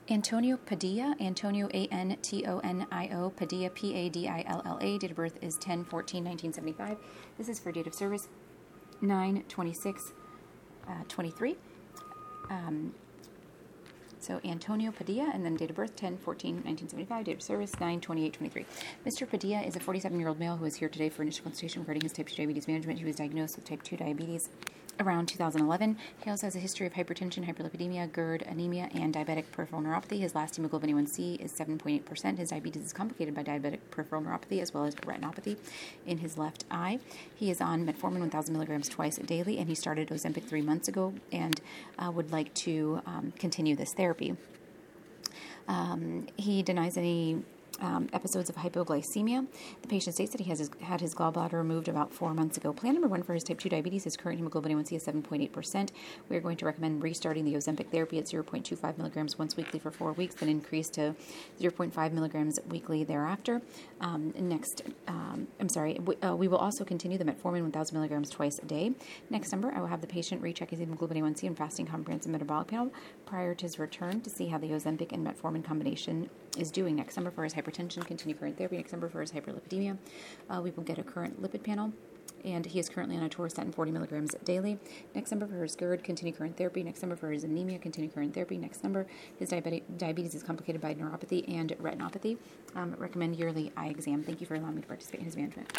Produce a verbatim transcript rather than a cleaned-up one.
Antonio Padilla, Antonio A N T O N I O, Padilla P A D I L L A, date of birth is ten fourteen nineteen seventy-five. This is for date of service nine twenty-six twenty-three. Um, So Antonio Padilla, and then date of birth ten fourteen nineteen seventy-five, date of service nine twenty-eight twenty-three. Mister Padilla is a forty-seven-year-old male who is here today for initial consultation regarding his type two diabetes management. He was diagnosed with type two diabetes around two thousand eleven. He also has a history of hypertension, hyperlipidemia, GERD, anemia, and diabetic peripheral neuropathy. His last hemoglobin A one C is seven point eight percent. His diabetes is complicated by diabetic peripheral neuropathy as well as retinopathy in his left eye. He is on metformin one thousand milligrams twice daily, and he started Ozempic three months ago and uh, would like to um, continue this therapy. Um, he denies any um, episodes of hypoglycemia. The patient states that he has his, had his gallbladder removed about four months ago. Plan number one for his type two diabetes, his current hemoglobin A one C is seven point eight percent. We are going to recommend restarting the Ozempic therapy at zero point two five milligrams once weekly for four weeks, then increase to zero point five milligrams weekly thereafter. Um, next, um, I'm sorry, we, uh, we will also continue the metformin one thousand milligrams twice a day. Next number, I will have the patient recheck his hemoglobin A one C and fasting comprehensive metabolic panel prior to his return to see how the Ozempic and metformin combination is doing. Next number for his hypertension, continue current therapy. Next number for his hyperlipidemia, uh, we will get a current lipid panel, and he is currently on atorvastatin forty milligrams daily. Next number for his GERD, continue current therapy. Next number for his anemia, continue current therapy. Next number, his diabetic, diabetes is complicated by neuropathy and retinopathy. Um, recommend yearly eye exam. Thank you for allowing me to participate in his management.